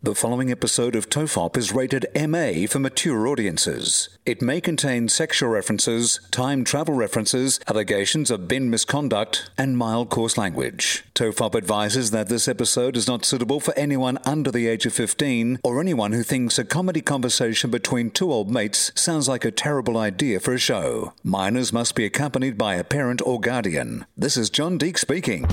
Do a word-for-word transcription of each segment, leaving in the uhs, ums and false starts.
The following episode of Tofop is rated M A for mature audiences. It may contain sexual references, time travel references, allegations of bin misconduct, and mild coarse language. Tofop advises that this episode is not suitable for anyone under the age of fifteen or anyone who thinks a comedy conversation between two old mates sounds like a terrible idea for a show. Minors must be accompanied by a parent or guardian. This is John Deek speaking.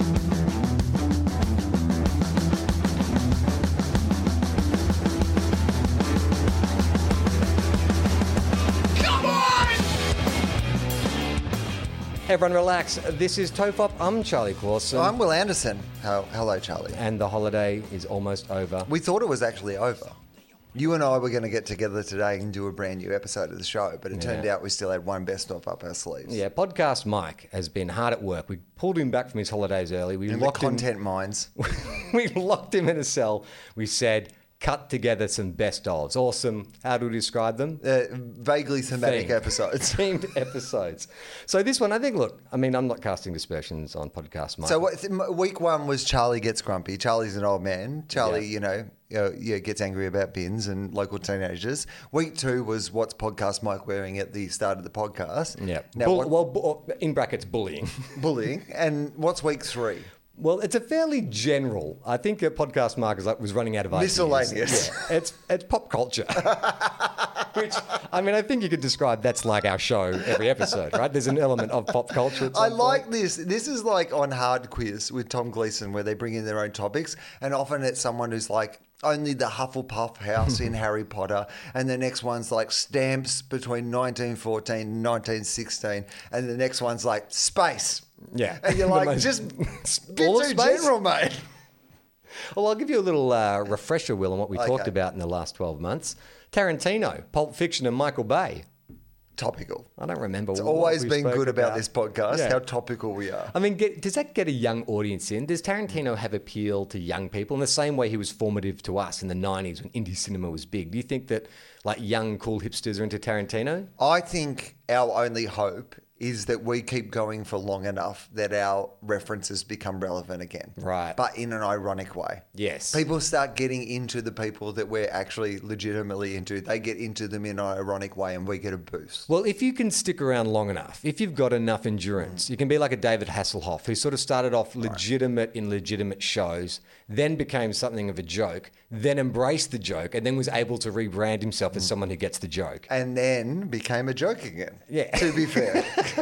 Hey everyone, relax. This is Tofop. I'm Charlie Clausen. I'm Will Anderson. How, hello, Charlie. And the holiday is almost over. We thought it was actually over. You and I were going to get together today and do a brand new episode of the show, but it Yeah. turned out we still had one best of up our sleeves. Yeah, Podcast Mike has been hard at work. We pulled him back from his holidays early. We And the locked him. content minds. We locked him in a cell. We said, cut together some best ofs. Awesome. How do we describe them? Uh, vaguely thematic Themed. episodes. Themed episodes. So this one, I think, look, I mean, I'm not casting aspersions on Podcast Mike. So what, th- week one was Charlie gets grumpy. Charlie's an old man. Charlie, Yeah. you know, uh, yeah, gets angry about bins and local teenagers. Week two was what's Podcast Mike wearing at the start of the podcast. Yeah. Now, Bull- what, well, bu- in brackets, bullying. bullying. And what's week three? Well, it's a fairly general. I think a podcast Mark is like, was running out of ideas. Miscellaneous. Yeah, it's it's pop culture. Which, I mean, I think you could describe that's like our show every episode, right? There's an element of pop culture. At some I like point. this. This is like on Hard Quiz with Tom Gleeson, where they bring in their own topics, and often it's someone who's like, only the Hufflepuff house in Harry Potter, and the next one's like stamps between nineteen fourteen and nineteen sixteen, and the next one's like space. Yeah. And you're The like, most- just All get of too space? general, mate. Well, I'll give you a little uh, refresher, Will, on what we Okay. talked about in the last twelve months. Tarantino, Pulp Fiction, and Michael Bay. Topical. I don't remember. It's what always we been spoke good about about this podcast, Yeah. how topical we are. I mean, get, does that get a young audience in? Does Tarantino have appeal to young people in the same way he was formative to us in the nineties when indie cinema was big? Do you think that like young, cool hipsters are into Tarantino? I think our only hope is that we keep going for long enough that our references become relevant again. Right. But in an ironic way. Yes. People start getting into the people that we're actually legitimately into. They get into them in an ironic way and we get a boost. Well, if you can stick around long enough, if you've got enough endurance, you can be like a David Hasselhoff who sort of started off legitimate in legitimate shows, then became something of a joke, then embraced the joke, and then was able to rebrand himself as someone who gets the joke. And then became a joke again. Yeah. To be fair.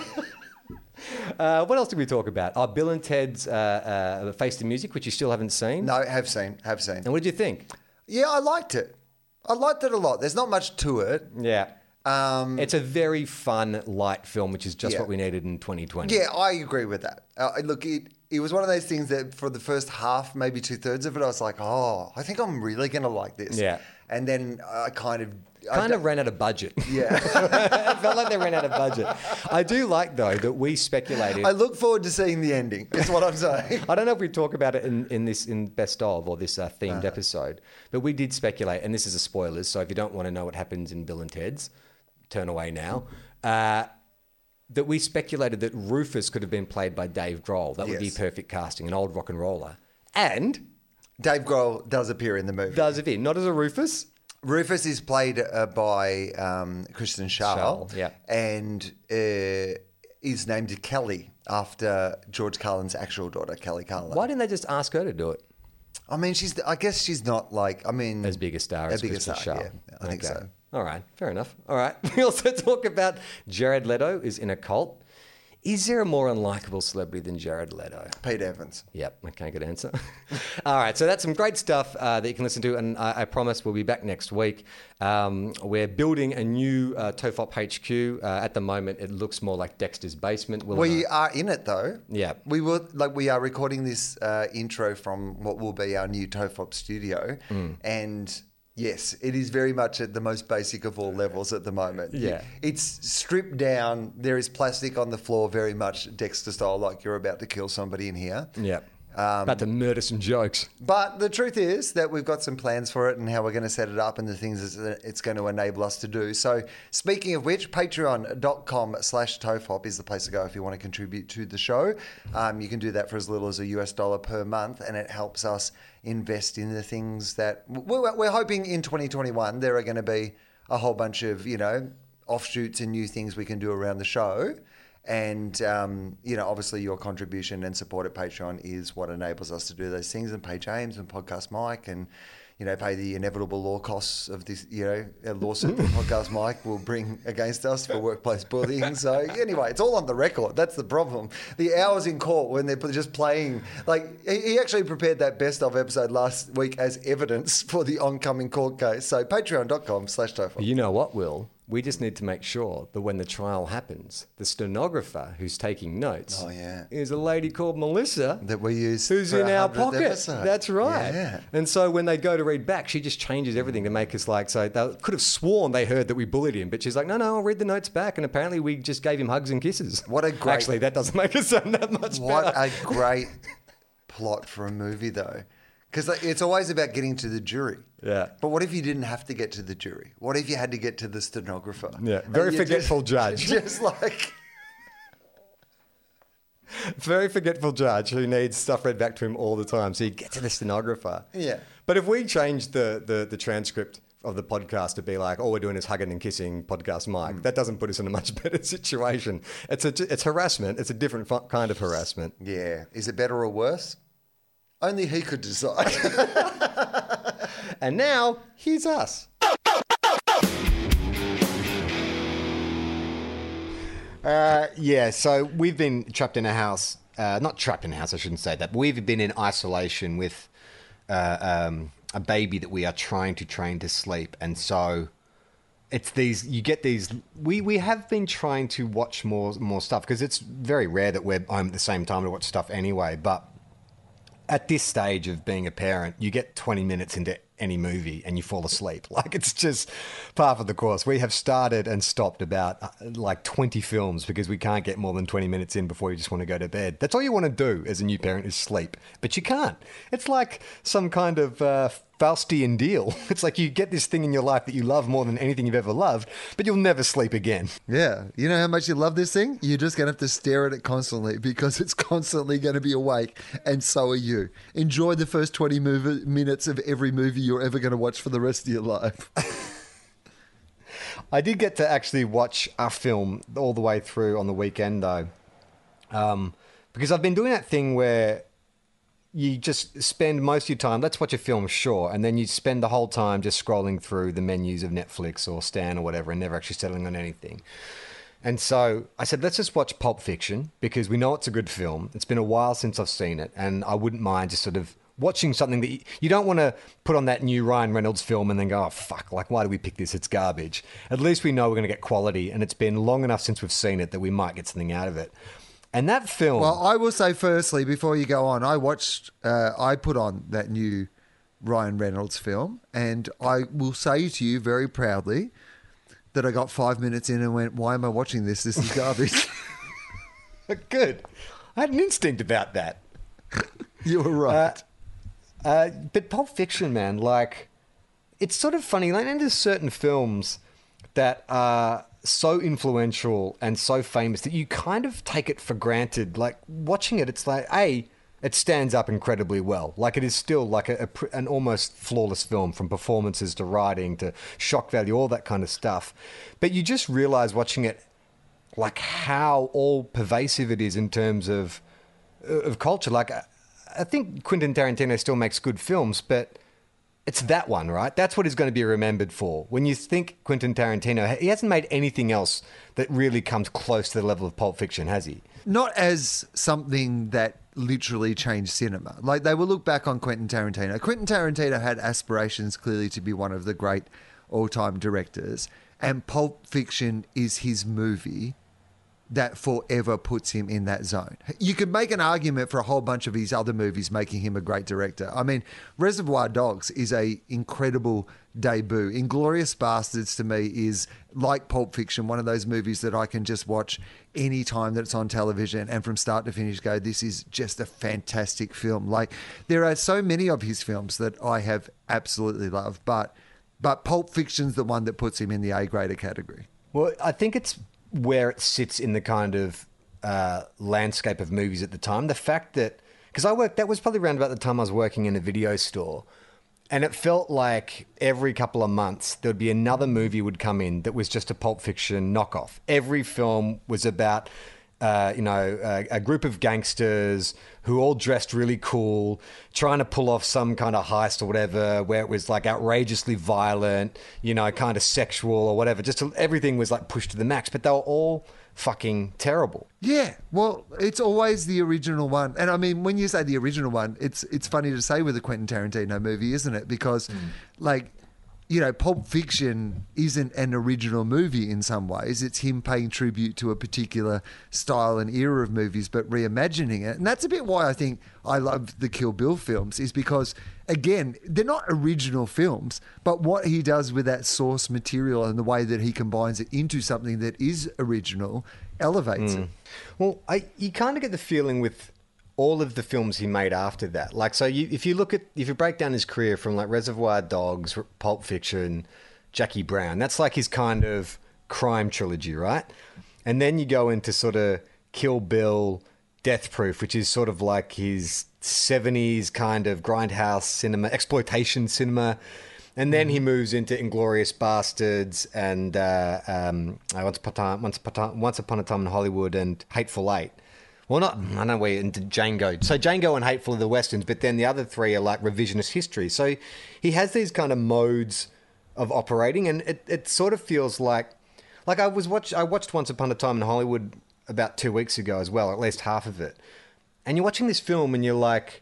Uh, what else did we talk about? Oh, Bill and Ted's uh, uh, Face the Music, which you still haven't seen. No, have seen, have seen. And what did you think? Yeah, I liked it. I liked it a lot. There's not much to it. Yeah. Um, It's a very fun, light film, which is just Yeah. what we needed in twenty twenty. Yeah, I agree with that. Uh, look, it, it was one of those things that for the first half, maybe two thirds of it, I was like, oh, I think I'm really going to like this. Yeah. And then I kind of... Kind I, of ran out of budget. Yeah. It felt like they ran out of budget. I do like, though, that we speculated. I look forward to seeing the ending, is what I'm saying. I don't know if we talk about it in, in this in best of or this uh, themed Uh-huh. episode, but we did speculate, and this is a spoilers. So if you don't want to know what happens in Bill and Ted's, turn away now. Uh, that we speculated that Rufus could have been played by Dave Grohl. That would be Yes. perfect casting, an old rock and roller, and Dave Grohl does appear in the movie. does appear not as a Rufus. Rufus is played uh, by um, Kristen Schaal. Schaal, yeah. And uh, is named Kelly after George Carlin's actual daughter, Kelly Carlin. Why didn't they just ask her to do it? I mean, she's. I guess she's not like. I mean, As big a star as big a Kristen star, Schaal. yeah, I think Okay. so. All right, fair enough. All right. We also talk about Jared Leto is in a cult. Is there a more unlikable celebrity than Jared Leto? Pete Evans. Yep, okay, good answer. All right, so that's some great stuff uh, that you can listen to, and I, I promise we'll be back next week. Um, we're building a new uh, Tofop H Q. Uh, at the moment, it looks more like Dexter's basement. Will We are in it though. Yeah. We will like we are recording this uh, intro from what will be our new Tofop studio, Mm. and yes, it is very much at the most basic of all levels at the moment. Yeah. It's stripped down. There is plastic on the floor, very much Dexter style, like you're about to kill somebody in here. Yep. About to murder some jokes. But the truth is that we've got some plans for it and how we're going to set it up and the things that it's going to enable us to do. So speaking of which, patreon.com slash tofop is the place to go if you want to contribute to the show. Um, you can do that for as little as a U S dollar per month, and it helps us invest in the things that we're, we're hoping in twenty twenty-one there are going to be a whole bunch of, you know, offshoots and new things we can do around the show. And, um, you know, obviously your contribution and support at Patreon is what enables us to do those things and pay James and Podcast Mike and, you know, pay the inevitable law costs of this, you know, a lawsuit that Podcast Mike will bring against us for workplace bullying. So anyway, it's all on the record. That's the problem. The hours in court when they're just playing, like he actually prepared that best of episode last week as evidence for the oncoming court case. So patreon.com slash tofop. You know what, Will? We just need to make sure that when the trial happens, the stenographer who's taking notes oh, yeah. is a lady called Melissa. That we use Who's for in our our hundredth pocket. episode. That's right. Yeah. And so when they go to read back, she just changes everything to make us like, so they could have sworn they heard that we bullied him, but she's like, no, no, I'll read the notes back. And apparently we just gave him hugs and kisses. What a great... Actually, that doesn't make us sound that much What better. a great plot for a movie, though. Because it's always about getting to the jury. Yeah. But what if you didn't have to get to the jury? What if you had to get to the stenographer? Yeah. Very And you forgetful just, judge. Just like... Very forgetful judge who needs stuff read back to him all the time. So you get to the stenographer. Yeah. But if we change the, the, the transcript of the podcast to be like, all we're doing is hugging and kissing Podcast Mike, mm. that doesn't put us in a much better situation. It's a, it's harassment. It's a different fu- kind of harassment. Yeah. Is it better or worse? Only he could decide. And now, here's us. Uh, yeah, so we've been trapped in a house. Uh, not trapped in a house, I shouldn't say that. But we've been in isolation with uh, um, a baby that we are trying to train to sleep. And so it's these, you get these, we, we have been trying to watch more more stuff because it's very rare that we're home at the same time to watch stuff anyway. But at this stage of being a parent, you get twenty minutes into any movie and you fall asleep. Like, it's just part of the course. We have started and stopped about uh, like twenty films because we can't get more than twenty minutes in before you just want to go to bed. That's all you want to do as a new parent is sleep, but you can't. It's like some kind of uh, Faustian deal. It's like you get this thing in your life that you love more than anything you've ever loved, but you'll never sleep again. Yeah. You know how much you love this thing? You're just going to have to stare at it constantly because it's constantly going to be awake, and so are you. Enjoy the first twenty movie, minutes of every movie you're ever going to watch for the rest of your life. I did get to actually watch a film all the way through on the weekend, though, um, because I've been doing that thing where you just spend most of your time, let's watch a film, sure, and then you spend the whole time just scrolling through the menus of Netflix or Stan or whatever and never actually settling on anything. And so I said, let's just watch Pulp Fiction because we know it's a good film. It's been a while since I've seen it, and I wouldn't mind just sort of watching something that you, you don't want to put on that new Ryan Reynolds film and then go, oh, fuck, like, why do we pick this? It's garbage. At least we know we're going to get quality, and it's been long enough since we've seen it that we might get something out of it. And that film... Well, I will say firstly, before you go on, I watched, uh, I put on that new Ryan Reynolds film, and I will say to you very proudly that I got five minutes in and went, why am I watching this? This is garbage. Good. I had an instinct about that. You were right. Uh, uh, but Pulp Fiction, man, like, it's sort of funny. Like, and there's certain films that are so influential and so famous that you kind of take it for granted. Like, watching it, it's like, A, it stands up incredibly well. Like, it is still like a, a, an almost flawless film, from performances to writing to shock value, all that kind of stuff. But you just realize watching it, like, how all pervasive it is in terms of of culture. Like, I think Quentin Tarantino still makes good films, but it's that one, right? That's what he's going to be remembered for. When you think Quentin Tarantino, he hasn't made anything else that really comes close to the level of Pulp Fiction, has he? Not as something that literally changed cinema. Like, they will look back on Quentin Tarantino. Quentin Tarantino had aspirations clearly to be one of the great all-time directors, and Pulp Fiction is his movie that forever puts him in that zone. You could make an argument for a whole bunch of his other movies making him a great director. I mean, Reservoir Dogs is a incredible debut. Inglourious Bastards to me is like Pulp Fiction, one of those movies that I can just watch any time that it's on television and from start to finish go, this is just a fantastic film. Like, there are so many of his films that I have absolutely loved, but but Pulp Fiction's the one that puts him in the A-grader category. Well, I think it's where it sits in the kind of uh, landscape of movies at the time. The fact that, because I worked, that was probably around about the time I was working in a video store, and it felt like every couple of months there would be another movie would come in that was just a Pulp Fiction knockoff. Every film was about, uh, you know, a, a group of gangsters who all dressed really cool, trying to pull off some kind of heist or whatever, where it was like outrageously violent, you know, kind of sexual or whatever. Just to, everything was like pushed to the max, but they were all fucking terrible. Yeah, well, it's always the original one. And I mean, when you say the original one, it's it's funny to say with a Quentin Tarantino movie, isn't it? Because, mm. like, you know, Pulp Fiction isn't an original movie in some ways. It's him paying tribute to a particular style and era of movies, but reimagining it. And that's a bit why I think I love the Kill Bill films, is because, again, they're not original films, but what he does with that source material and the way that he combines it into something that is original elevates mm. it. Well, I, you kind of get the feeling with all of the films he made after that. Like, so you, if you look at, if you break down his career from like Reservoir Dogs, Pulp Fiction, Jackie Brown, that's like his kind of crime trilogy, right? And then you go into sort of Kill Bill, Death Proof, which is sort of like his seventies kind of grindhouse cinema, exploitation cinema. And then he moves into Inglourious Bastards and uh, um, Once Upon a Time, Once Upon a, Once Upon a Time in Hollywood and Hateful Eight. Well, not, I don't know where, into Django. So Django and Hateful are the Westerns, but then the other three are like revisionist history. So he has these kind of modes of operating, and it, it sort of feels like, like I was watch, I watched Once Upon a Time in Hollywood about two weeks ago as well, at least half of it. And you're watching this film and you're like,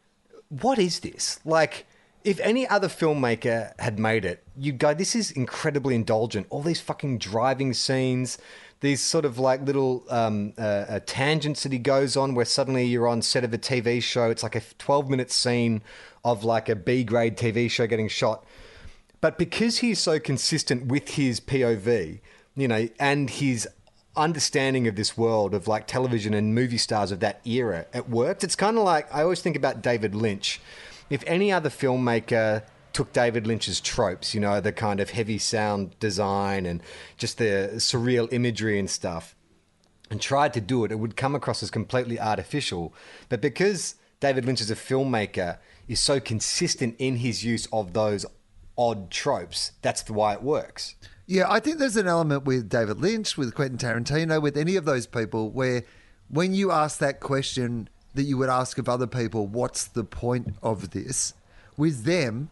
what is this? Like, if any other filmmaker had made it, you'd go, this is incredibly indulgent. All these fucking driving scenes, these sort of like little um, uh, uh, tangents that he goes on where suddenly you're on set of a T V show. It's like a twelve minute scene of like a B-grade T V show getting shot. But because he's so consistent with his P O V, you know, and his understanding of this world of like television and movie stars of that era, it worked. It's kind of like, I always think about David Lynch. If any other filmmaker took David Lynch's tropes, you know, the kind of heavy sound design and just the surreal imagery and stuff, and tried to do it, it would come across as completely artificial. But because David Lynch as a filmmaker is so consistent in his use of those odd tropes, that's why it works. Yeah, I think there's an element with David Lynch, with Quentin Tarantino, with any of those people where when you ask that question that you would ask of other people, what's the point of this? With them,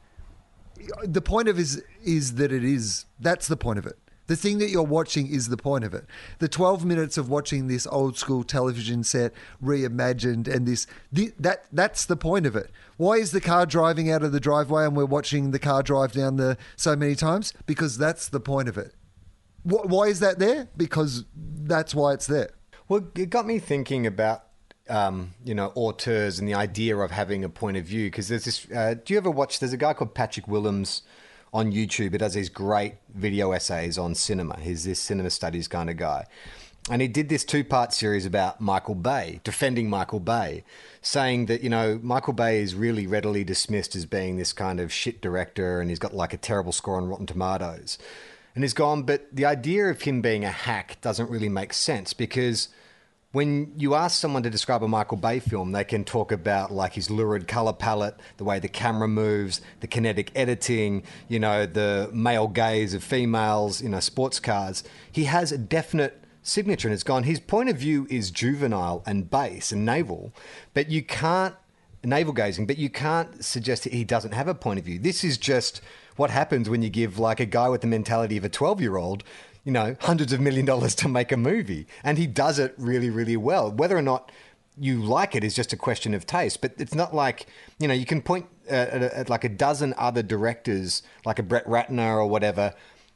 the point of it is, is that it is, that's the point of it. The thing that you're watching is the point of it. The twelve minutes of watching this old school television set reimagined and this, the, that that's the point of it. Why is the car driving out of the driveway and we're watching the car drive down the so many times? Because that's the point of it. Why is that there? Because that's why it's there. Well, it got me thinking about Um, you know, auteurs and the idea of having a point of view. Because there's this, uh, do you ever watch, there's a guy called Patrick Willems on YouTube who does these great video essays on cinema. He's this cinema studies kind of guy. And he did this two-part series about Michael Bay, defending Michael Bay, saying that, you know, Michael Bay is really readily dismissed as being this kind of shit director and he's got like a terrible score on Rotten Tomatoes. And he's gone, but the idea of him being a hack doesn't really make sense because when you ask someone to describe a Michael Bay film, they can talk about like his lurid color palette, the way the camera moves, the kinetic editing, you know, the male gaze of females, you know, sports cars. He has a definite signature and it's gone. His point of view is juvenile and base and navel, but you can't, navel gazing, but you can't suggest that he doesn't have a point of view. This is just what happens when you give like a guy with the mentality of a twelve-year-old you know, hundreds of million dollars to make a movie. And he does it really, really well. Whether or not you like it is just a question of taste. But it's not like, you know, you can point at, at, at like a dozen other directors, like a Brett Ratner or whatever,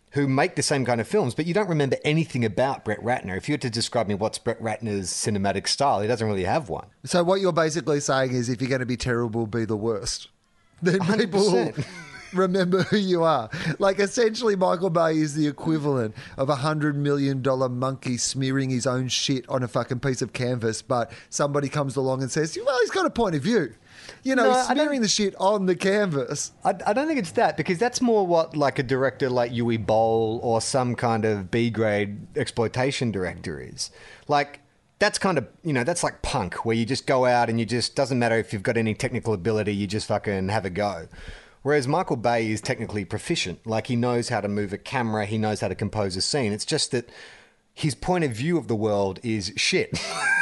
who make the same kind of films, but you don't remember anything about Brett Ratner. If you were to describe me what's Brett Ratner's cinematic style, he doesn't really have one. So what you're basically saying is if you're going to be terrible, be the worst. Then people will remember who you are. Like, essentially, Michael Bay is the equivalent of a hundred million dollar monkey smearing his own shit on a fucking piece of canvas, but somebody comes along and says, well, he's got a point of view. You know, No, he's I don't- smearing the shit on the canvas. I, I don't think it's that, because that's more what like a director like Yui Boll or some kind of B-grade exploitation director is. Like, that's kind of, you know, that's like punk, where you just go out and you just, doesn't matter if you've got any technical ability, you just fucking have a go. Whereas Michael Bay is technically proficient. Like, he knows how to move a camera, he knows how to compose a scene. It's just that his point of view of the world is shit.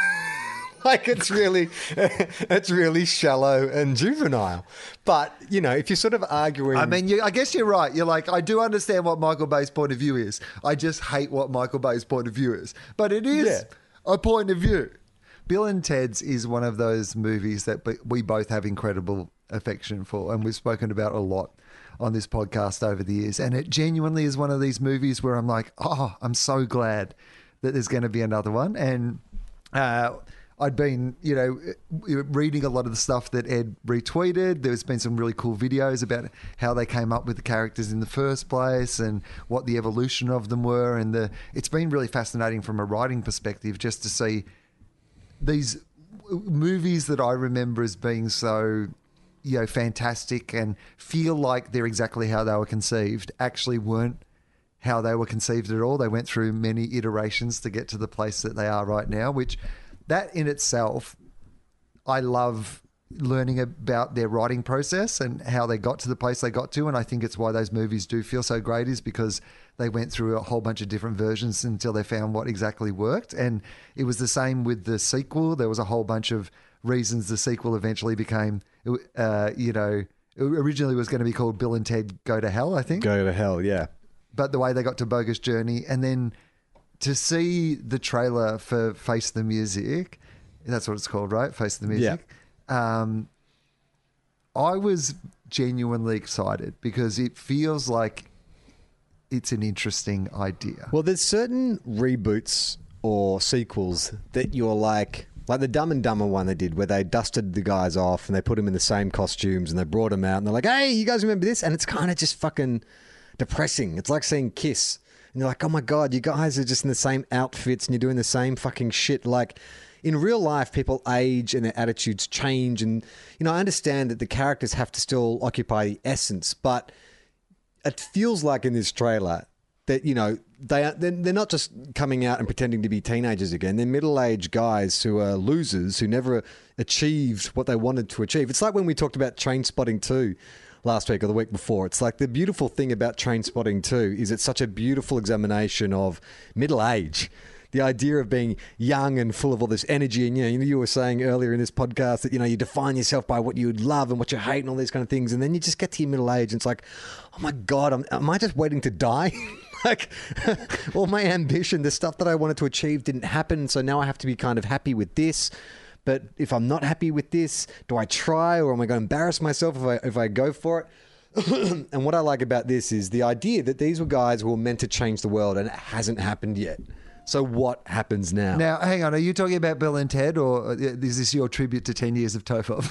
Like, it's really, it's really shallow and juvenile. But, you know, if you're sort of arguing... I mean, you, I guess you're right. You're like, I do understand what Michael Bay's point of view is. I just hate what Michael Bay's point of view is. But it is Yeah. a point of view. Bill and Ted's is one of those movies that b- we both have incredible affection for, and we've spoken about a lot on this podcast over the years. And it genuinely is one of these movies where I'm like, oh, I'm so glad that there's going to be another one. And... Uh, I'd been, you know, reading a lot of the stuff that Ed retweeted. There's been some really cool videos about how they came up with the characters in the first place and what the evolution of them were. And the it's been really fascinating from a writing perspective just to see these movies that I remember as being so, you know, fantastic and feel like they're exactly how they were conceived actually weren't how they were conceived at all. They went through many iterations to get to the place that they are right now, which... That in itself, I love learning about their writing process and how they got to the place they got to. And I think it's why those movies do feel so great, is because they went through a whole bunch of different versions until they found what exactly worked. And it was the same with the sequel. There was a whole bunch of reasons the sequel eventually became, uh, you know, originally was going to be called Bill and Ted Go to Hell, I think. Go to hell, yeah. But the way they got to Bogus Journey, and then... to see the trailer for Face the Music, that's what it's called, right? Face the Music. Yeah. Um, I was genuinely excited because it feels like it's an interesting idea. Well, there's certain reboots or sequels that you're like... Like the Dumb and Dumber one they did, where they dusted the guys off and they put them in the same costumes and they brought them out and they're like, hey, you guys remember this? And it's kind of just fucking depressing. It's like seeing Kiss. And you're like, oh my God, you guys are just in the same outfits and you're doing the same fucking shit. Like, in real life, people age and their attitudes change. And, you know, I understand that the characters have to still occupy the essence, but it feels like in this trailer that, you know, they are, they're, they're not just coming out and pretending to be teenagers again. They're middle-aged guys who are losers, who never achieved what they wanted to achieve. It's like when we talked about Trainspotting two last week or the week before. It's like the beautiful thing about Trainspotting two is it's such a beautiful examination of middle age. The idea of being young and full of all this energy. And, you know, you were saying earlier in this podcast that, you know, you define yourself by what you love and what you hate and all these kind of things. And then you just get to your middle age and it's like, oh my God, I'm, am I just waiting to die? Like, all my ambition, the stuff that I wanted to achieve didn't happen. So now I have to be kind of happy with this. But if I'm not happy with this, do I try, or am I going to embarrass myself if I if I go for it? And what I like about this is the idea that these were guys who were meant to change the world, and it hasn't happened yet. So what happens now? Now, hang on. Are you talking about Bill and Ted, or is this your tribute to ten years of Topop?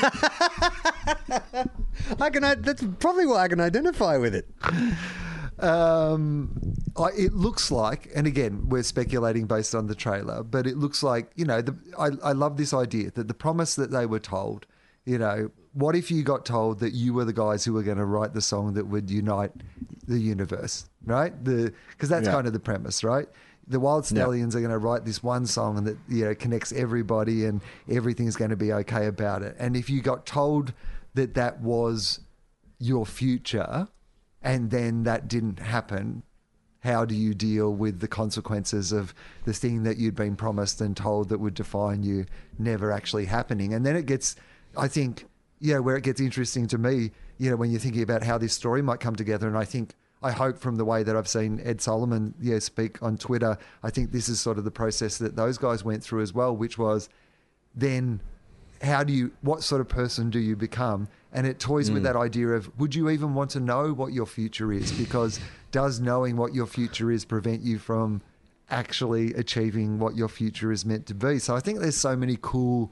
I can. That's probably what I can identify with it. Um, I, it looks like, and again, we're speculating based on the trailer, but it looks like, you know, the, I, I love this idea that the promise that they were told, you know, what if you got told that you were the guys who were going to write the song that would unite the universe, right? The because that's Yeah. kind of the premise, right? The Wild Stallions Yeah. are going to write this one song and that, you know, connects everybody and everything's going to be okay about it. And if you got told that that was your future, and then that didn't happen, how do you deal with the consequences of the thing that you'd been promised and told that would define you never actually happening? And then it gets, I think, you know, where it gets interesting to me, you know, when you're thinking about how this story might come together. And I think, I hope from the way that I've seen Ed Solomon you know, speak on Twitter, I think this is sort of the process that those guys went through as well, which was then how do you, what sort of person do you become? And it toys mm. with that idea of, would you even want to know what your future is? Because does knowing what your future is prevent you from actually achieving what your future is meant to be? So I think there's so many cool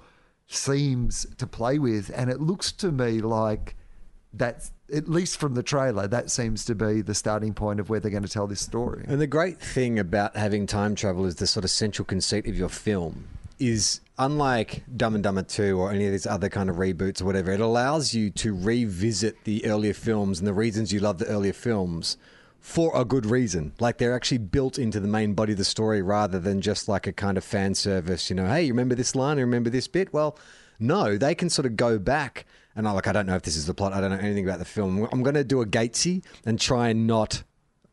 themes to play with. And it looks to me like that's, at least from the trailer, that seems to be the starting point of where they're going to tell this story. And the great thing about having time travel is the sort of central conceit of your film is, unlike Dumb and Dumber two or any of these other kind of reboots or whatever, it allows you to revisit the earlier films and the reasons you love the earlier films for a good reason. Like, they're actually built into the main body of the story rather than just like a kind of fan service, you know, hey, you remember this line, you remember this bit? Well, no, they can sort of go back and I'm like, I don't know if this is the plot, I don't know anything about the film. I'm going to do a Gatesy and try and not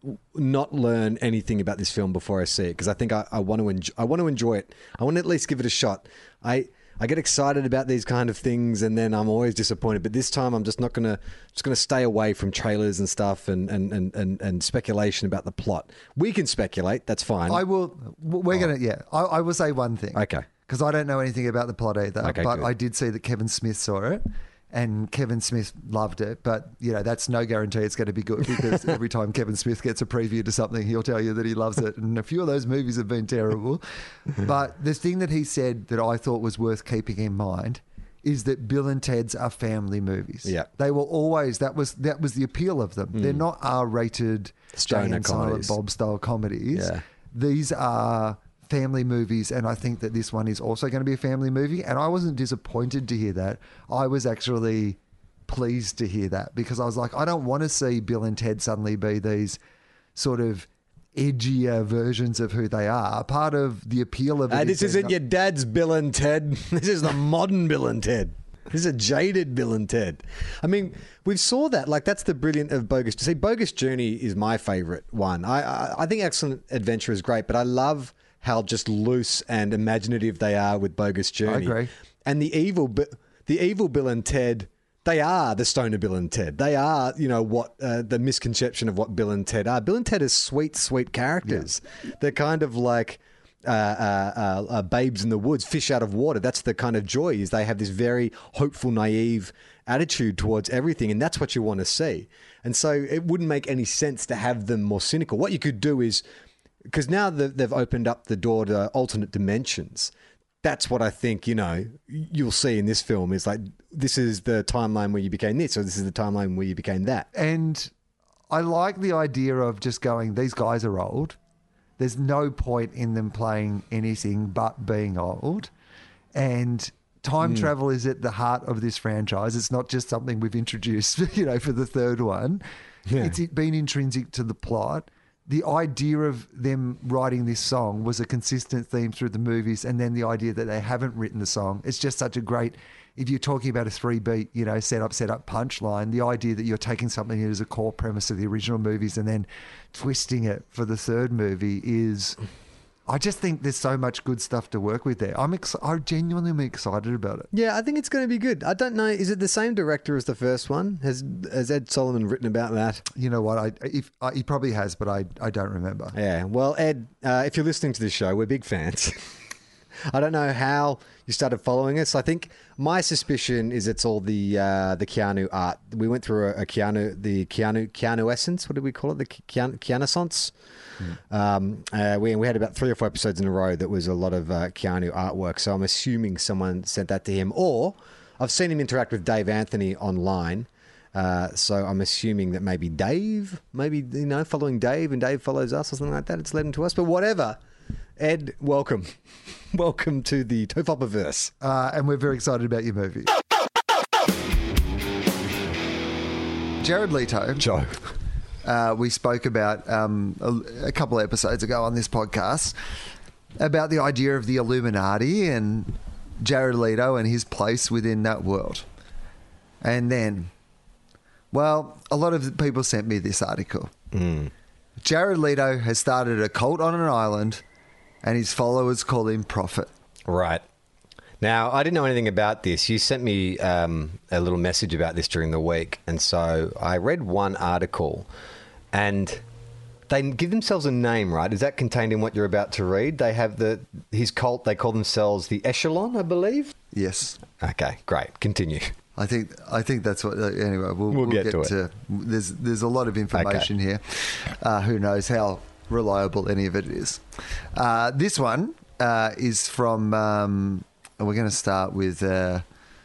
not learn anything about this film before I see it, because I think I, I want to enjoy, I want to enjoy it. I want to at least give it a shot. I I get excited about these kind of things, and then I'm always disappointed. But this time, I'm just not gonna just gonna stay away from trailers and stuff and and, and, and, and speculation about the plot. We can speculate. That's fine. I will. We're oh. gonna. Yeah. I, I will say one thing. Okay. Because I don't know anything about the plot either. Okay, but good. I did see that Kevin Smith saw it. And Kevin Smith loved it, but you know that's no guarantee it's going to be good, because every time Kevin Smith gets a preview to something, he'll tell you that he loves it. And a few of those movies have been terrible. But the thing that he said that I thought was worth keeping in mind is that Bill and Ted's are family movies. Yeah, they were always that was that was the appeal of them. Mm. They're not R-rated Jay and Silent Bob style comedies. Yeah. These are family movies, and I think that this one is also going to be a family movie, and I wasn't disappointed to hear that. I was actually pleased to hear that, because I was like, I don't want to see Bill and Ted suddenly be these sort of edgier versions of who they are. Part of the appeal of it uh, is this isn't your dad's Bill and Ted. This is the modern Bill and Ted. This is a jaded Bill and Ted. I mean, we saw that. Like, that's the brilliant of Bogus. To see, Bogus Journey is my favourite one. I, I I think Excellent Adventure is great, but I love how just loose and imaginative they are with Bogus Journey. I agree. And the evil, the evil Bill and Ted, they are the stoner Bill and Ted. They are, you know, what uh, the misconception of what Bill and Ted are. Bill and Ted are sweet, sweet characters. Yeah. They're kind of like uh, uh, uh, uh, babes in the woods, fish out of water. That's the kind of joy, is they have this very hopeful, naive attitude towards everything, and that's what you want to see. And so it wouldn't make any sense to have them more cynical. What you could do is, because now they've opened up the door to alternate dimensions. That's what I think, you know, you'll see in this film is like, this is the timeline where you became this, or this is the timeline where you became that. And I like the idea of just going, these guys are old. There's no point in them playing anything but being old. And time mm. travel is at the heart of this franchise. It's not just something we've introduced, you know, for the third one. Yeah. It's been intrinsic to the plot. The idea of them writing this song was a consistent theme through the movies, and then the idea that they haven't written the song. It's just such a great, if you're talking about a three-beat, you know, set up, set up, punchline, the idea that you're taking something that is a core premise of the original movies and then twisting it for the third movie is... I just think there's so much good stuff to work with there. I'm ex- I genuinely am excited about it. Yeah, I think it's going to be good. I don't know. Is it the same director as the first one? Has has Ed Solomon written about that? You know what? I if I, he probably has, but I I don't remember. Yeah. Well, Ed, uh, if you're listening to this show, we're big fans. I don't know how you started following us. I think my suspicion is it's all the uh, the Keanu art. We went through a, a Keanu, the Keanu Keanu essence. What did we call it? The Keanu Keanu-sance. Mm. Um, uh, we we had about three or four episodes in a row that was a lot of uh, Keanu artwork. So I'm assuming someone sent that to him, or I've seen him interact with Dave Anthony online. Uh, so I'm assuming that maybe Dave, maybe you know, following Dave, and Dave follows us or something like that. It's led him to us, but whatever. Ed, welcome. Welcome to the Tofopperverse. Uh, and we're very excited about your movie. Jared Leto. Joe. Uh, we spoke about um, a, a couple of episodes ago on this podcast about the idea of the Illuminati and Jared Leto and his place within that world. And then, well, a lot of people sent me this article. Mm. Jared Leto has started a cult on an island, and his followers call him Prophet. Right. Now, I didn't know anything about this. You sent me um, a little message about this during the week, and so I read one article, and they give themselves a name, right? Is that contained in what you're about to read? They have the his cult, they call themselves the Echelon, I believe? Yes. Okay, great. Continue. I think I think that's what. Uh, anyway, we'll, We'll get to it. There's there's a lot of information here. Uh, who knows how reliable any of it is? Uh, this one uh, is from. Um, we're going to start with. Uh,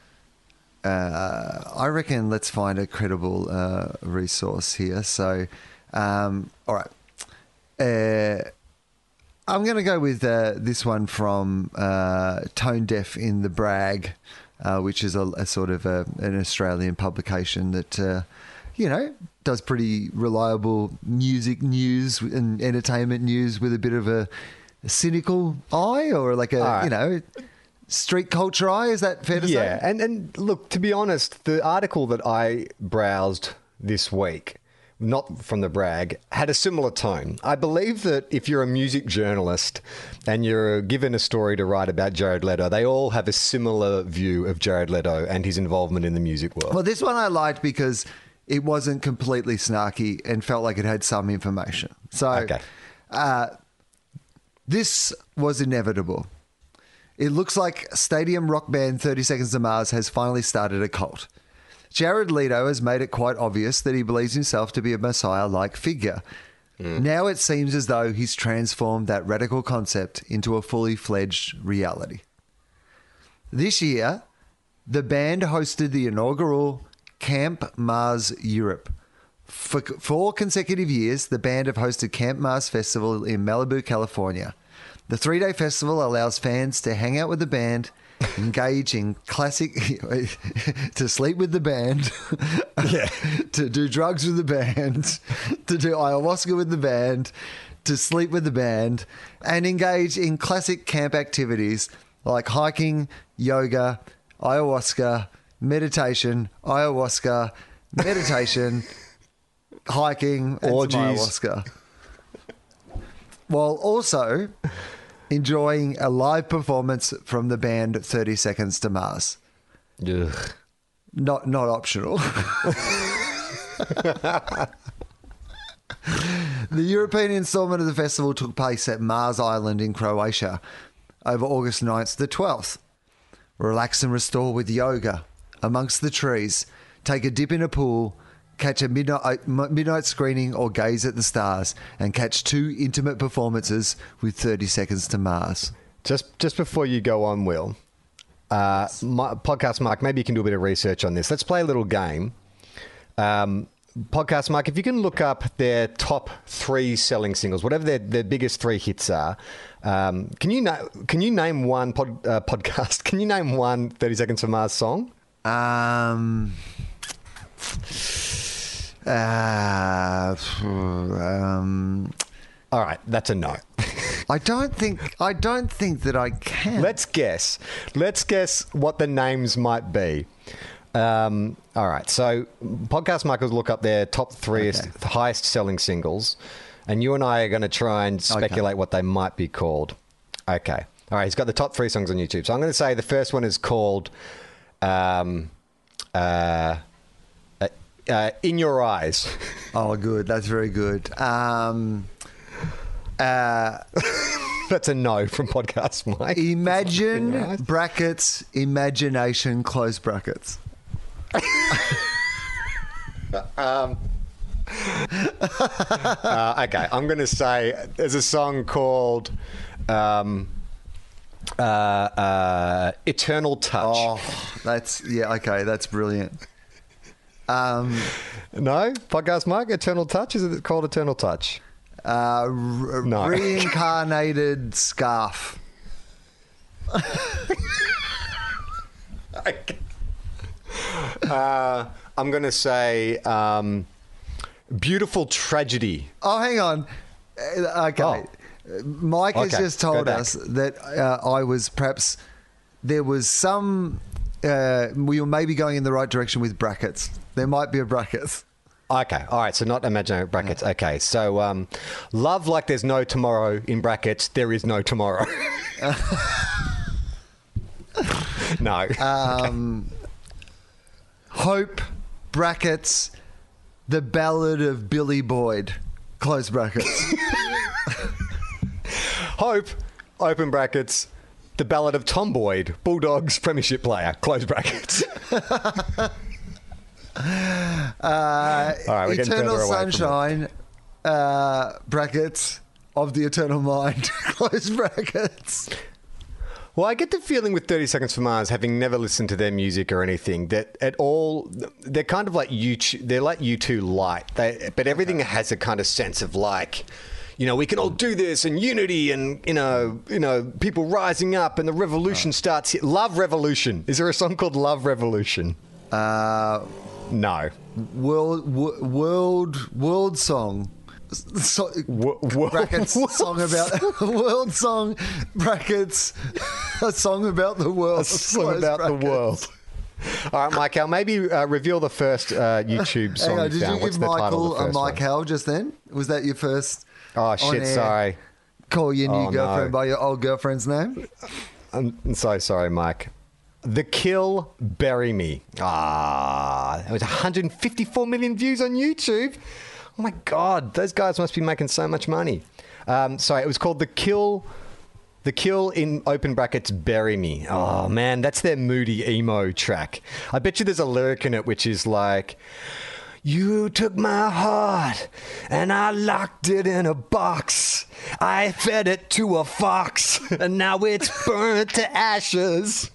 uh, I reckon. Let's find a credible uh, resource here. So, um, all right. Uh, I'm going to go with uh, this one from uh, Tone Deaf in the Brag. Uh, which is a, a sort of a, an Australian publication that, uh, you know, does pretty reliable music news and entertainment news with a bit of a, a cynical eye or like a, right. you know, street culture eye. Is that fair to Yeah, say? and and look, to be honest, the article that I browsed this week, not from the Brag, had a similar tone. I believe that if you're a music journalist and you're given a story to write about Jared Leto, they all have a similar view of Jared Leto and his involvement in the music world. Well, this one I liked because it wasn't completely snarky and felt like it had some information. So Okay. uh, this was inevitable. It looks like stadium rock band thirty Seconds to Mars has finally started a cult. Jared Leto has made it quite obvious that he believes himself to be a messiah-like figure. Mm. Now it seems as though he's transformed that radical concept into a fully fledged reality. This year, the band hosted the inaugural Camp Mars Europe. For four consecutive years, the band have hosted Camp Mars Festival in Malibu, California. The three-day festival allows fans to hang out with the band, engage in classic, to sleep with the band, Yeah. to do drugs with the band, to do ayahuasca with the band, to sleep with the band, and engage in classic camp activities like hiking, yoga, ayahuasca, meditation, ayahuasca, meditation, hiking, and Orgies. some ayahuasca. While also enjoying a live performance from the band thirty Seconds to Mars. Ugh. Not not optional. The European installment of the festival took place at Mars Island in Croatia over August ninth to the twelfth. Relax and restore with yoga amongst the trees. Take a dip in a pool. Catch a midnight midnight screening or gaze at the stars, and catch two intimate performances with thirty Seconds to Mars. Just just before you go on, Will, uh, my, Podcast Mark, maybe you can do a bit of research on this. Let's play a little game. Um, Podcast Mark, if you can look up their top three selling singles, whatever their, their biggest three hits are, um, can you na- can you name one pod, uh, podcast? Can you name one thirty Seconds to Mars song? Um. Uh, um, All right, that's a no. I don't think I don't think that I can. Let's guess. Let's guess what the names might be. Um, all right, so Podcast Markers look up their top three Okay. highest selling singles, and you and I are going to try and speculate Okay. what they might be called. Okay. All right, he's got the top three songs on YouTube. So I'm going to say the first one is called um, uh, uh, uh, In Your Eyes. Oh, good. That's very good. Um, uh, That's a no from Podcast Mike. imagine In Your Eyes. brackets imagination close brackets. um, uh, okay, I'm going to say there's a song called um, uh, uh, Eternal Touch. Oh, that's yeah. Okay, that's brilliant. Um, No? Podcast Mike, Eternal Touch? Is it called Eternal Touch? uh, r- No. reincarnated scarf. Okay. Uh, I'm going to say um, Beautiful Tragedy. Oh, hang on. Uh, Okay. Mike has Okay, just go told back. us that uh, I was perhaps there was some uh, we were maybe going in the right direction with brackets. There might be a brackets. Okay, all right, so not imaginary brackets. Okay, so um, Love Like There's No Tomorrow, in brackets, there is no tomorrow. No. Um, Hope brackets the Ballad of Billy Boyd close brackets. Hope, open brackets, the Ballad of Tom Boyd, Bulldogs premiership player, close brackets. Uh, All right, we're getting Eternal further away from it. Sunshine, uh, brackets, of the Eternal Mind, close brackets. Well, I get the feeling with thirty Seconds from Mars, having never listened to their music or anything, that at all, they're kind of like U two, they're like U two light. They, but everything has a kind of sense of like, you know, we can all do this and unity and, you know, you know, people rising up and the revolution starts here. Love Revolution. Is there a song called Love Revolution? Uh, No. world, wo- world, world song. So, Wo- wo- brackets song about world song brackets a song about the world. A song Close about brackets. the world. All right, Michael, maybe uh, reveal the first uh, YouTube song Hang on, you did found. you What's give the title Michael of the a first one? Michael just then? Was that your first? Oh, shit, on-air sorry. Call your new Oh, girlfriend no. by your old girlfriend's name? I'm I'm so sorry, Mike. The Kill, Bury Me. Ah, it was one hundred fifty-four million views on YouTube. Oh my God, those guys must be making so much money. Um, sorry, it was called The Kill, The Kill in open brackets, Bury Me. Oh man, that's their moody emo track. I bet you there's a lyric in it which is like, you took my heart and I locked it in a box. I fed it to a fox and now it's burnt to ashes.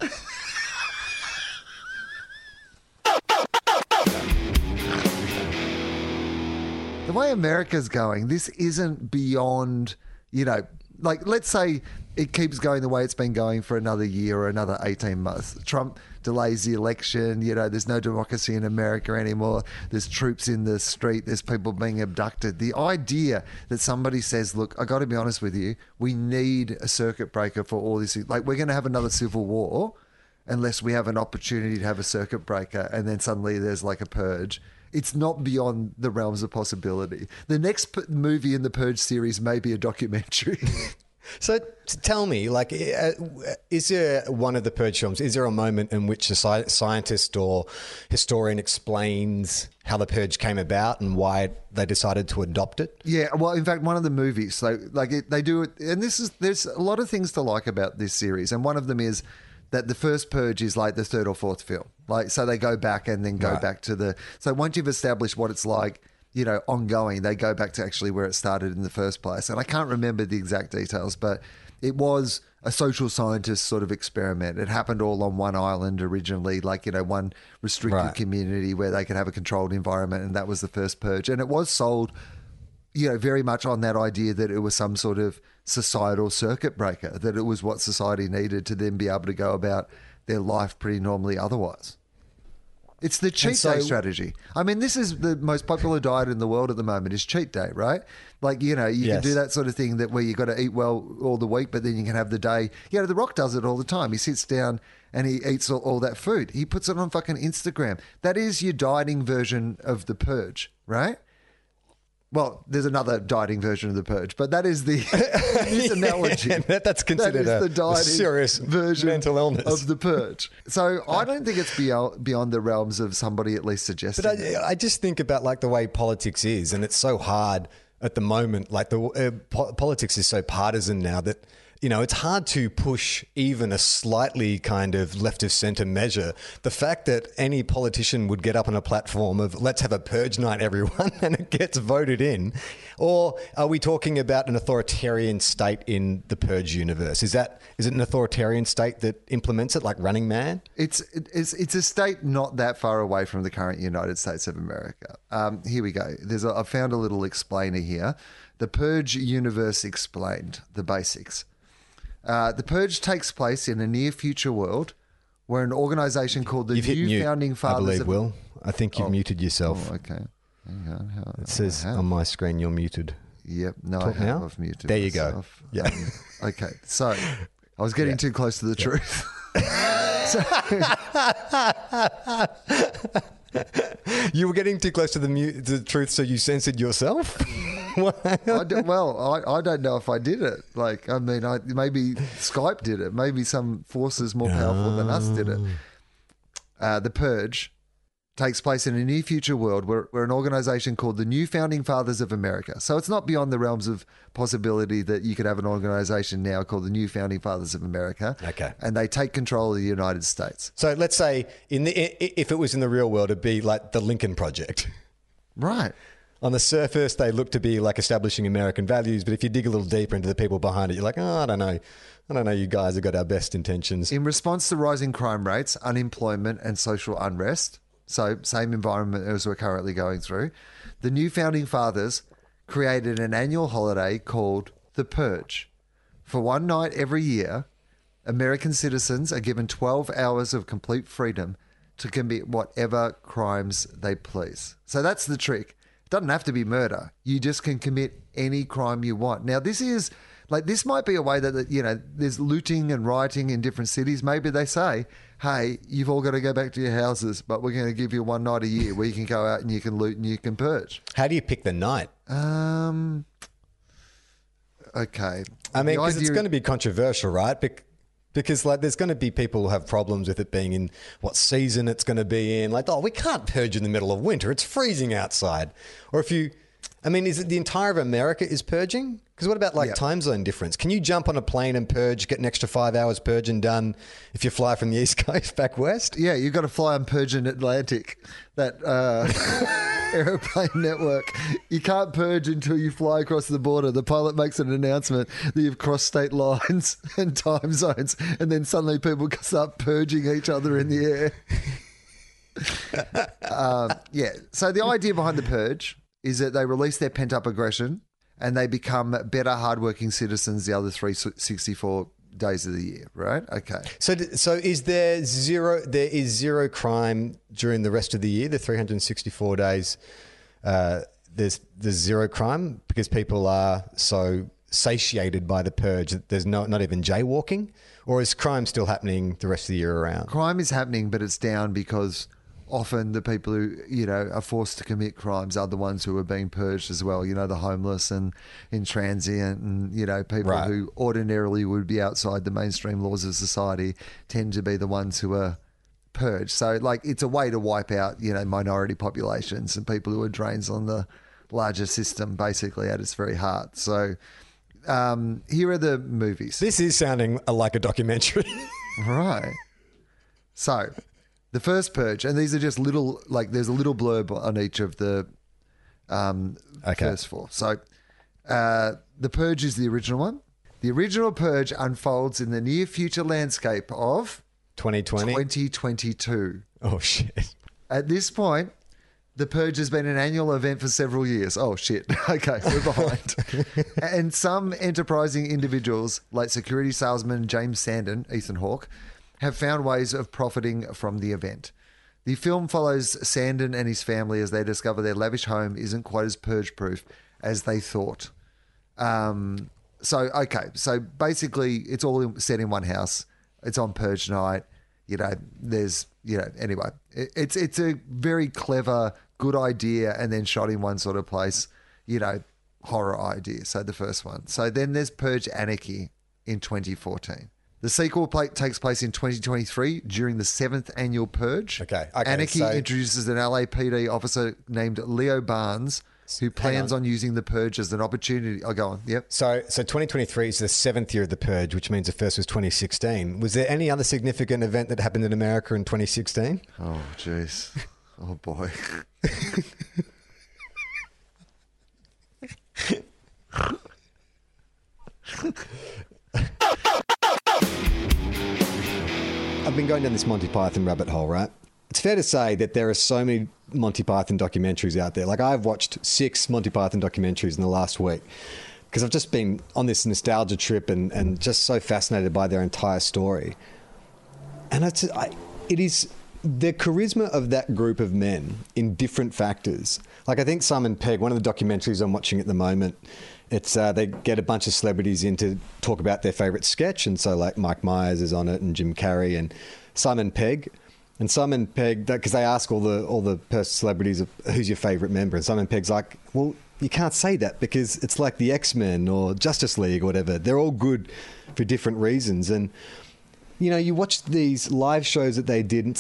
The way America's going, this isn't beyond, you know, like let's say it keeps going the way it's been going for another year or another eighteen months. Trump delays the election, you know, there's no democracy in America anymore. There's troops in the street, there's people being abducted. The idea that somebody says, look, I got to be honest with you, we need a circuit breaker for all this. Like, we're going to have another civil war unless we have an opportunity to have a circuit breaker, and then suddenly there's like a purge. It's not beyond the realms of possibility. The next p- movie in the Purge series may be a documentary. So t- tell me, like, uh, is there one of the Purge films, is there a moment in which a sci- scientist or historian explains how the Purge came about and why they decided to adopt it? Yeah, well, in fact, one of the movies, so like it, they do it, and this is there's a lot of things to like about this series, and one of them is that the first Purge is like the third or fourth film, like so they go back and then go Right. back to the. So once you've established what it's like, you know, ongoing, they go back to actually where it started in the first place, and I can't remember the exact details, but it was a social scientist sort of experiment. It happened all on one island originally, like, you know, one restricted Right. community where they could have a controlled environment, and that was the first Purge, and it was sold, you know, very much on that idea that it was some sort of societal circuit breaker, that it was what society needed to then be able to go about their life pretty normally otherwise. It's the cheat so- day strategy. I mean, this is the most popular diet in the world at the moment is cheat day, right? Like, you know, you Yes. can do that sort of thing that where you got to eat well all the week, but then you can have the day. You know, The Rock does it all the time. He sits down and he eats all, all that food. He puts it on fucking Instagram. That is your dieting version of the Purge, right? Well, there's another dieting version of the Purge, but that is the this analogy. Yeah, that- that's considered that is a- the dieting a serious version mental illness. of the Purge. So I don't think it's beyond beyond the realms of somebody at least suggesting. But that. I, I just think about like the way politics is, and it's so hard at the moment. Like the uh, po- politics is so partisan now that, you know, it's hard to push even a slightly kind of left of centre measure. The fact that any politician would get up on a platform of let's have a purge night, everyone, and it gets voted in, or are we talking about an authoritarian state in the purge universe? Is that is it an authoritarian state that implements it, like Running Man? It's it's it's a state not that far away from the current United States of America. Um, here we go. There's a, I found a little explainer here. The Purge Universe Explained, the basics. Uh, the Purge takes place in a near future world where an organization called the You've hit New mute, Founding I Fathers believe, of... Will. I think you've muted yourself. Oh, okay. Hang on. How, It says I have. on my screen you're muted. Yep. No, I Talk have. now? I've muted There you go. myself. Yeah. Um, okay. So I was getting Yeah. too close to the truth. You were getting too close to the, mu- to the truth, so you censored yourself? I do, well, I, I don't know if I did it. Like, I mean, I, maybe Skype did it. Maybe some forces more powerful than us did it. Uh, the Purge takes place in a near future world where, where an organization called the New Founding Fathers of America. So it's not beyond the realms of possibility that you could have an organization now called the New Founding Fathers of America. Okay. And they take control of the United States. So let's say in the i- if it was in the real world, it'd be like the Lincoln Project. Right. On the surface, they look to be like establishing American values, but if you dig a little deeper into the people behind it, you're like, oh, I don't know. I don't know, you guys have got our best intentions. In response to rising crime rates, unemployment, and social unrest, so same environment as we're currently going through, the New Founding Fathers created an annual holiday called The Purge. For one night every year, American citizens are given twelve hours of complete freedom to commit whatever crimes they please. So that's the trick. It doesn't have to be murder. You just can commit any crime you want. Now, this is like, this might be a way that, that, you know, there's looting and rioting in different cities. Maybe they say, hey, you've all got to go back to your houses, but we're going to give you one night a year where you can go out and you can loot and you can purge. How do you pick the night? Um. Okay. I mean, The because it's idea- going to be controversial, right? Bec- Because like, there's going to be people who have problems with it being in what season it's going to be in. Like, oh, we can't purge in the middle of winter; it's freezing outside. Or if you, I mean, is it the entire of America is purging? Because what about like Yeah. time zone difference? Can you jump on a plane and purge, get an extra five hours purge and done if you fly from the East Coast back west? Yeah, you've got to fly on Purging Atlantic, that uh, aeroplane network. You can't purge until you fly across the border. The pilot makes an announcement that you've crossed state lines and time zones, and then suddenly people start purging each other in the air. um, yeah, so the idea behind the purge is that they release their pent-up aggression and they become better, hardworking citizens the other three hundred sixty-four days of the year, right? Okay. So, d- so is there zero? There is zero crime during the rest of the year. The three hundred sixty-four days. Uh, there's there's zero crime because people are so satiated by the purge that there's no not even jaywalking, or is crime still happening the rest of the year around? Crime is happening, but it's down because often the people who, you know, are forced to commit crimes are the ones who are being purged as well. You know, the homeless and intransient and, you know, people Right. who ordinarily would be outside the mainstream laws of society tend to be the ones who are purged. So, like, it's a way to wipe out, you know, minority populations and people who are drains on the larger system, basically, at its very heart. So, um, here are the movies. This is sounding like a documentary. Right. So, the first purge, and these are just little, like, there's a little blurb on each of the um, Okay. first four. So, uh, the purge is the original one. The original purge unfolds in the near future landscape of twenty twenty. twenty twenty-two. Oh shit. At this point, the purge has been an annual event for several years. Oh, shit. Okay, we're behind. And some enterprising individuals, like security salesman James Sandon, Ethan Hawke, have found ways of profiting from the event. The film follows Sandon and his family as they discover their lavish home isn't quite as purge-proof as they thought. Um, so, okay, so basically it's all in- set in one house. It's on purge night. You know, there's, you know, anyway, it, it's it's a very clever, good idea, and then shot in one sort of place, you know, horror idea. So the first one. So then there's Purge Anarchy in twenty fourteen. The sequel play, takes place in twenty twenty-three during the seventh annual Purge. Okay, okay, Anarchy so- introduces an L A P D officer named Leo Barnes who plans on. on. using the Purge as an opportunity. Oh, go on. Yep. So, so twenty twenty-three is the seventh year of the purge, which means the first was twenty sixteen. Was there any other significant event that happened in America in twenty sixteen? Oh, jeez. Oh, boy. I've been going down this Monty Python rabbit hole, right? It's fair to say that there are so many Monty Python documentaries out there. Like, I've watched six Monty Python documentaries in the last week because I've just been on this nostalgia trip and, and just so fascinated by their entire story. And it's, I, it is the charisma of that group of men in different factors. Like, I think Simon Pegg, one of the documentaries I'm watching at the moment, it's uh, they get a bunch of celebrities in to talk about their favourite sketch. And so, like, Mike Myers is on it and Jim Carrey and Simon Pegg. And Simon Pegg, because they ask all the all the pers- celebrities, who's your favourite member? And Simon Pegg's like, well, you can't say that because it's like the X-Men or Justice League or whatever. They're all good for different reasons. And, you know, you watch these live shows that they did, and it's like,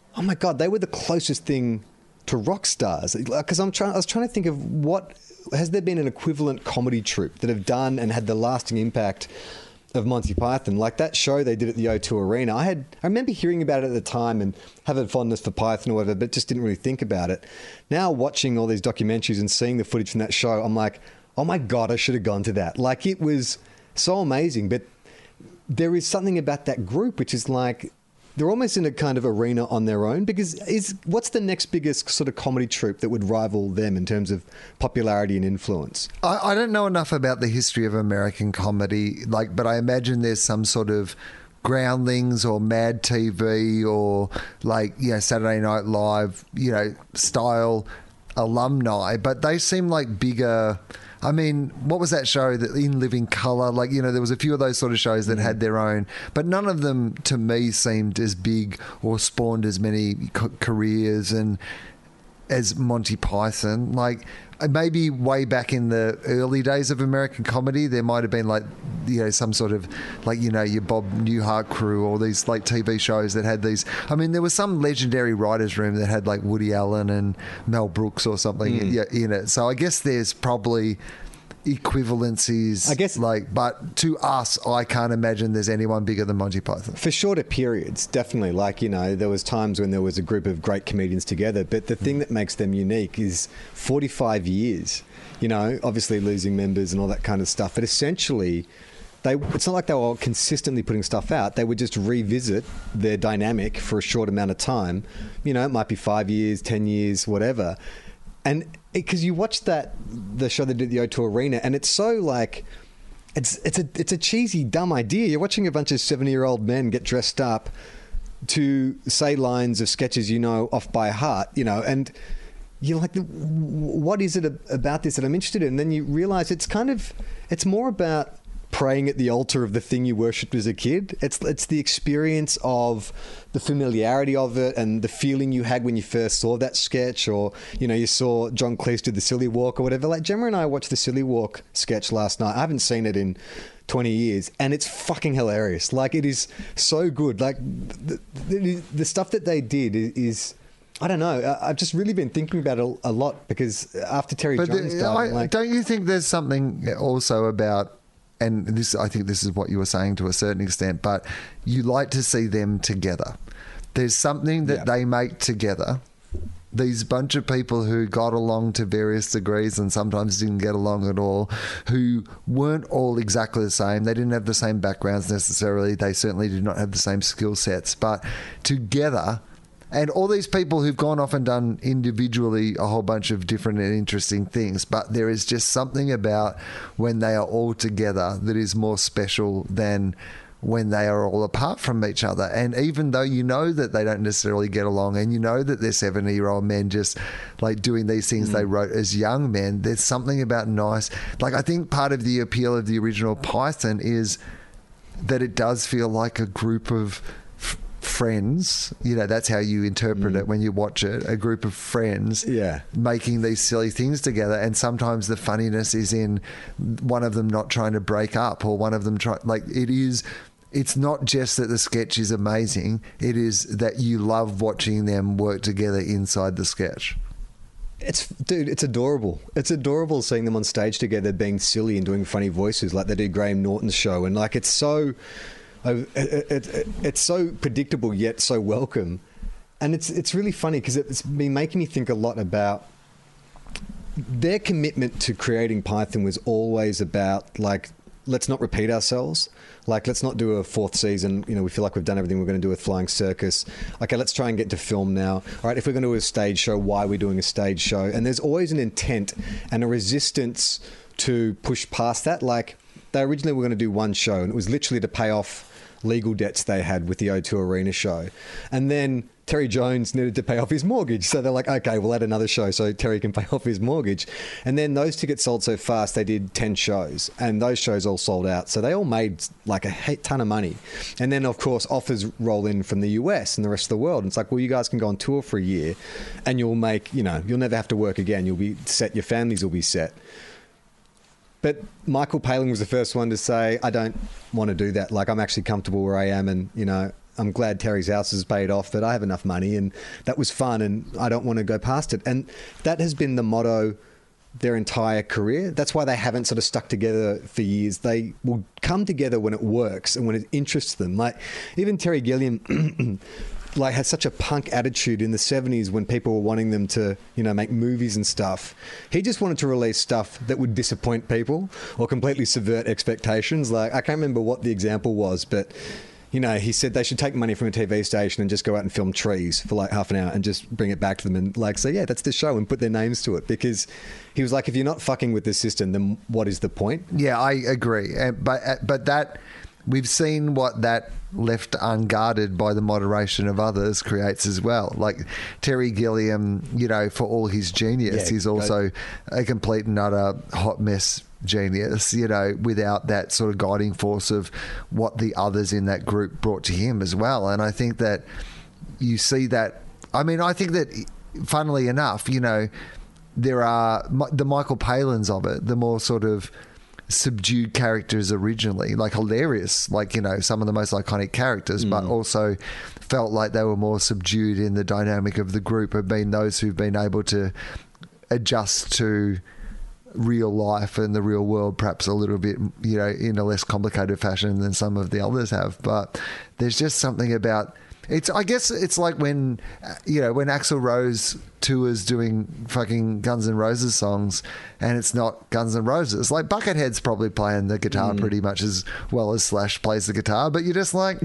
oh my God, they were the closest thing to rock stars. Because I'm trying, I was trying to think of what, has there been an equivalent comedy troupe that have done and had the lasting impact of Monty Python? Like that show they did at the O two Arena. I had, I remember hearing about it at the time and having a fondness for Python or whatever, but just didn't really think about it. Now watching all these documentaries and seeing the footage from that show, I'm like, oh my God, I should have gone to that. Like it was so amazing. But there is something about that group which is like, they're almost in a kind of arena on their own, because is what's the next biggest sort of comedy troupe that would rival them in terms of popularity and influence? I, I don't know enough about the history of American comedy, like, but I imagine there's some sort of Groundlings or Mad T V or like, you know, Saturday Night Live, you know, style alumni, but they seem like bigger. I mean, what was that show that In Living Colour? Like, you know, there was a few of those sort of shows that mm. had their own, but none of them to me seemed as big or spawned as many co- careers and as Monty Python. Like maybe way back in the early days of American comedy, there might have been like, you know, some sort of like, you know, your Bob Newhart crew or these like T V shows that had these. I mean, there was some legendary writers' room that had like Woody Allen and Mel Brooks or something mm. in it. So I guess there's probably equivalencies, I guess, like, but to us, I can't imagine there's anyone bigger than Monty Python. For shorter periods, definitely. Like, you know, there was times when there was a group of great comedians together, but the thing that makes them unique is forty-five years, you know, obviously losing members and all that kind of stuff, but essentially they, it's not like they were consistently putting stuff out. They would just revisit their dynamic for a short amount of time. You know, it might be five years, ten years, whatever. And because you watch that, the show they did at the O two Arena, and it's so like, it's it's a it's a cheesy, dumb idea. You're watching a bunch of seventy-year-old men get dressed up to say lines of sketches you know off by heart, you know, and you're like, what is it about this that I'm interested in? And then you realize it's kind of, it's more about praying at the altar of the thing you worshipped as a kid. It's it's the experience of the familiarity of it and the feeling you had when you first saw that sketch, or, you know, you saw John Cleese do the Silly Walk or whatever. Like Gemma and I watched the Silly Walk sketch last night. I haven't seen it in twenty years, and it's fucking hilarious. Like, it is so good. Like the, the, the stuff that they did is, is I don't know. I've just really been thinking about it a lot, because after Terry but Jones the, died, I, like, don't you think there's something also about, and this, I think this is what you were saying to a certain extent, but you like to see them together. There's something that yeah. they make together. These bunch of people who got along to various degrees and sometimes didn't get along at all, who weren't all exactly the same. They didn't have the same backgrounds necessarily. They certainly did not have the same skill sets, but together. And all these people who've gone off and done individually a whole bunch of different and interesting things, but there is just something about when they are all together that is more special than when they are all apart from each other. And even though you know that they don't necessarily get along, and you know that they're seventy-year-old men just like doing these things mm. they wrote as young men, there's something about nice. Like, I think part of the appeal of the original Python is that it does feel like a group of f- friends, you know, that's how you interpret mm. it when you watch it, a group of friends yeah. making these silly things together. And sometimes the funniness is in one of them not trying to break up, or one of them try, like, it is, it's not just that the sketch is amazing, it is that you love watching them work together inside the sketch. It's, dude, it's adorable. It's adorable seeing them on stage together being silly and doing funny voices like they do Graham Norton's show. And like, it's so It, it, it, it's so predictable yet so welcome, and it's it's really funny because it's been making me think a lot about their commitment to creating Python. Was always about, like, let's not repeat ourselves. Like, let's not do a fourth season. You know, we feel like we've done everything we're going to do with Flying Circus. Okay, let's try and get to film now. All right, if we're going to do a stage show, why are we doing a stage show? And there's always an intent and a resistance to push past that. Like, they originally were going to do one show, and it was literally to pay off legal debts they had with the O two Arena show. And then Terry Jones needed to pay off his mortgage. So they're like, okay, we'll add another show so Terry can pay off his mortgage. And then those tickets sold so fast, they did ten shows, and those shows all sold out. So they all made like a ton of money. And then, of course, offers roll in from the U S and the rest of the world. And it's like, well, you guys can go on tour for a year and you'll make, you know, you'll never have to work again. You'll be set, your families will be set. But Michael Palin was the first one to say, I don't want to do that. Like, I'm actually comfortable where I am, and, you know, I'm glad Terry's house is paid off, but I have enough money and that was fun and I don't want to go past it. And that has been the motto their entire career. That's why they haven't sort of stuck together for years. They will come together when it works and when it interests them. Like even Terry Gilliam like had such a punk attitude in the seventies when people were wanting them to, you know, make movies and stuff. He just wanted to release stuff that would disappoint people or completely subvert expectations. Like I can't remember what the example was, but you know, he said they should take money from a T V station and just go out and film trees for like half an hour and just bring it back to them and like say, yeah, that's the show and put their names to it. Because he was like, if you're not fucking with the system, then what is the point? Yeah, I agree. Uh, But uh, but that we've seen what that left unguarded by the moderation of others creates as well. Like Terry Gilliam, you know, for all his genius, Yeah, he's also a complete and utter hot mess genius, you know, without that sort of guiding force of what the others in that group brought to him as well. And I think that you see that, I mean, I think that funnily enough, you know, there are the Michael Palins of it, the more sort of subdued characters originally, like hilarious, like, you know, some of the most iconic characters, mm. but also felt like they were more subdued in the dynamic of the group, have been those who've been able to adjust to real life and the real world perhaps a little bit, you know, in a less complicated fashion than some of the others have. But there's just something about it's, I guess it's like when, you know, when Axl Rose tours doing fucking Guns N' Roses songs and it's not Guns N' Roses. Like Buckethead's probably playing the guitar mm. pretty much as well as Slash plays the guitar, but you're just like,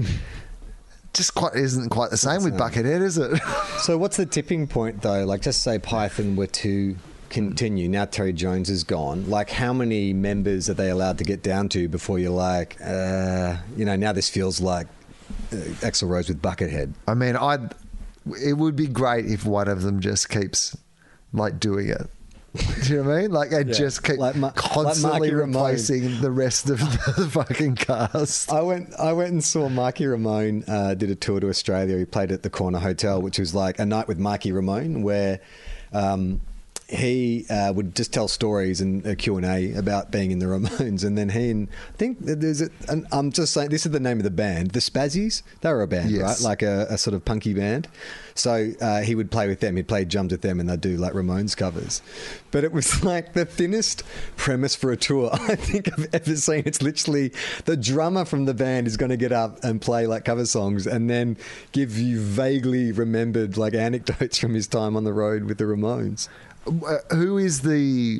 just quite isn't quite the same with Buckethead, is it? So what's the tipping point though? Like just say Python were to continue, now Terry Jones is gone, like how many members are they allowed to get down to before you're like, uh, you know, now this feels like uh, Axl Rose with Buckethead? I mean, I it would be great if one of them just keeps like doing it. Do you know what I mean? Like, I yeah. just keep like Ma- constantly like replacing the rest of the fucking cast. I went I went and saw Marky Ramone uh, did a tour to Australia. He played at the Corner Hotel, which was like a night with Marky Ramone where um, he uh, would just tell stories and a Q and A about being in the Ramones. And then he and I think there's a, and I'm just saying, this is the name of the band, the Spazzies. They were a band, yes. right? Like a, a sort of punky band. So uh, he would play with them. He'd play drums with them and they'd do like Ramones covers. But it was like the thinnest premise for a tour I think I've ever seen. It's literally the drummer from the band is going to get up and play like cover songs and then give you vaguely remembered like anecdotes from his time on the road with the Ramones. Who is the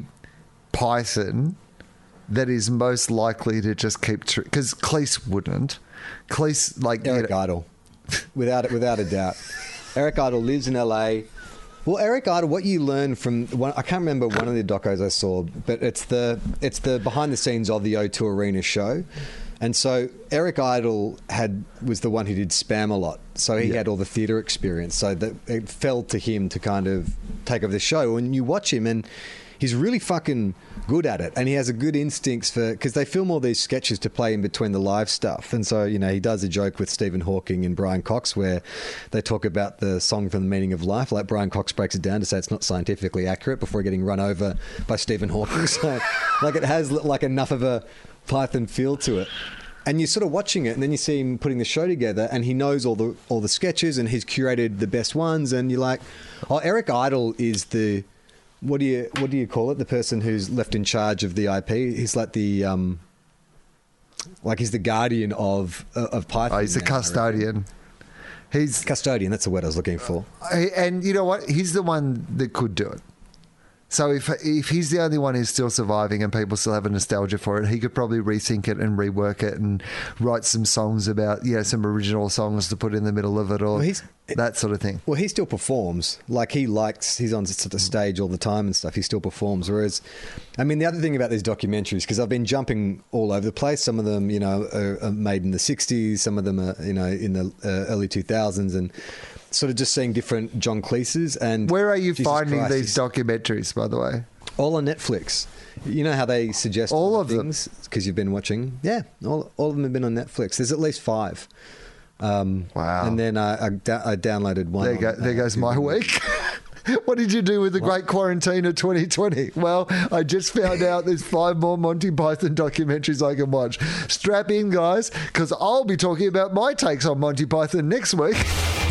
Python that is most likely to just keep... Because tr- Cleese wouldn't. Cleese, like... Eric you know, Idle. Without, without a doubt. Eric Idle lives in L A. Well, Eric Idle, what you learn from... One, I can't remember one of the docos I saw, but it's the it's the behind the scenes of the O two Arena show. And so Eric Idle had was the one who did Spam a lot. So he yeah. had all the theatre experience. So that it fell to him to kind of take over the show. And you watch him and he's really fucking good at it. And he has a good instincts for... Because they film all these sketches to play in between the live stuff. And so, you know, he does a joke with Stephen Hawking and Brian Cox where they talk about the song from The Meaning of Life. Like Brian Cox breaks it down to say it's not scientifically accurate before getting run over by Stephen Hawking. So, like, it has like enough of a Python feel to it. And you're sort of watching it, and then you see him putting the show together, and he knows all the all the sketches, and he's curated the best ones. And you're like, oh, Eric Idle is the what do you what do you call it? The person who's left in charge of the I P. He's like the um, like he's the guardian of uh, of Python. Oh, he's the custodian. He's custodian. That's the word I was looking for. And you know what? He's the one that could do it. So if if he's the only one who's still surviving and people still have a nostalgia for it, he could probably rethink it and rework it and write some songs about, you know, some original songs to put in the middle of it or well, that sort of thing. Well, he still performs. Like he likes, he's on the stage all the time and stuff. He still performs. Whereas, I mean, the other thing about these documentaries, because I've been jumping all over the place. Some of them, you know, are, are made in the sixties. Some of them are, you know, in the uh, early two thousands and... sort of just seeing different John Cleese's. And where are you Jesus finding Christ, these documentaries, by the way? All on Netflix. You know how they suggest all of things because you've been watching. Yeah, all all of them have been on Netflix. There's at least five. Um, wow. And then I, I, I downloaded one. There, go, on, there uh, goes my week. What did you do with the Great Quarantine of twenty twenty? Well, I just found out there's five more Monty Python documentaries I can watch. Strap in, guys, because I'll be talking about my takes on Monty Python next week.